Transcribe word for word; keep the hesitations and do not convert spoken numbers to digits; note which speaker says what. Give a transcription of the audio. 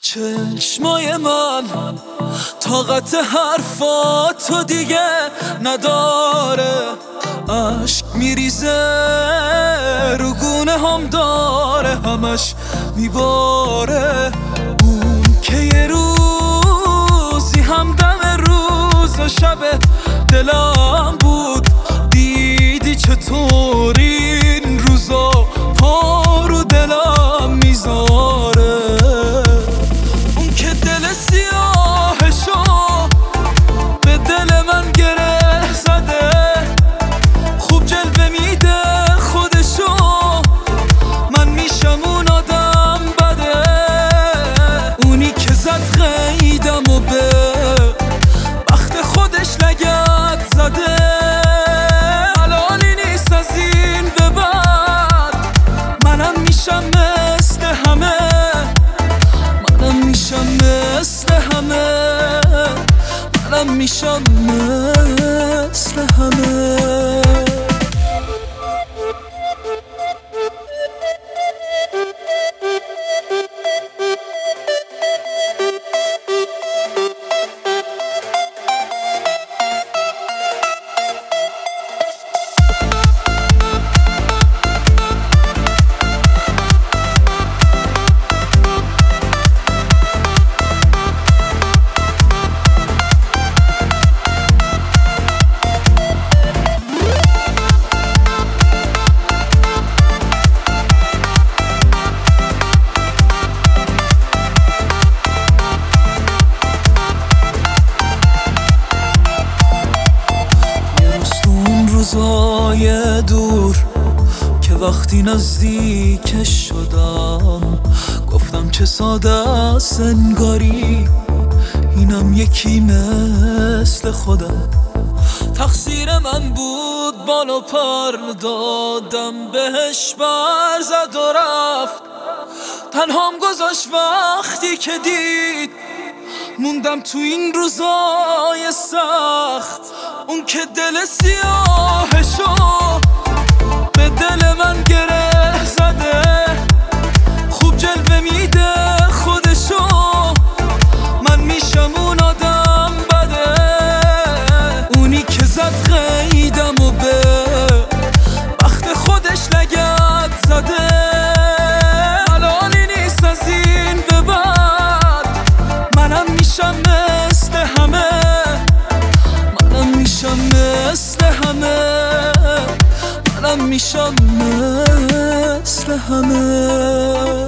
Speaker 1: چشمای من طاقت حرفاتو دیگه نداره، عشق میریزه رو گونه هم داره، همش میباره. اون که یه روزی همدم روز و شب دلم بود، دیدی چطور این روزا پا رو دلم میذاره. اون که دل سیاهشو به دل من گره زده، خوب جلوه میده خودشو، من میشم اون آدم بده. اونی که زد قیدم و به وقت خودش لگد زده، الانی نیست از این به بعد منم میشم مثل همه، منم میشم مثل همه، منم میشم مثل همه. روزای دور که وقتی نزدیکش شدم، گفتم چه ساده است انگاری اینم یکی مثل خودم. تقصیر من بود بالو پر دادم بهش، بر زد و رفت، تنهام گذاشت وقتی که دید موندم تو این روزای سخت. اون که دل سیاهشو به دل من گره زده، خوب جلوه میده خودشو، من میشم اون آدم بده. اونی که زد قیدم و به وقت خودش لگد زده، الانی نیست از این به بعد منم میشم مثل همه، منم میشم مثل همه، منم میشم مثل همه.